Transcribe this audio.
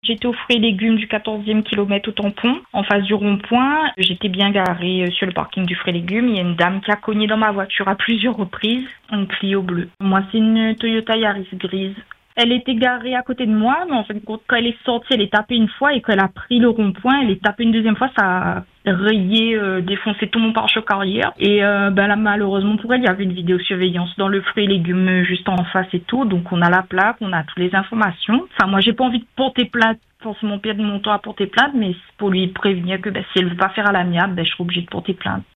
J'étais aux fruits et légumes du 14e kilomètre au tampon, en face du rond-point. J'étais bien garée sur le parking du fruits et légumes. Il y a une dame qui a cogné dans ma voiture à plusieurs reprises, un Clio bleu. Moi, c'est une Toyota Yaris grise. Elle était garée à côté de moi, mais en fin de compte, quand elle est sortie, elle est tapée une fois et quand elle a pris le rond-point, elle est tapée une deuxième fois, ça a rayé, défoncé tout mon pare-choc arrière. Et là, malheureusement pour elle, il y avait une vidéosurveillance dans le fruit et légumes juste en face et tout, donc on a la plaque, on a toutes les informations. Enfin, moi, j'ai pas envie de porter plainte, forcément perdre mon temps à porter plainte, mais c'est pour lui prévenir que si elle veut pas faire à l'amiable, je serai obligée de porter plainte.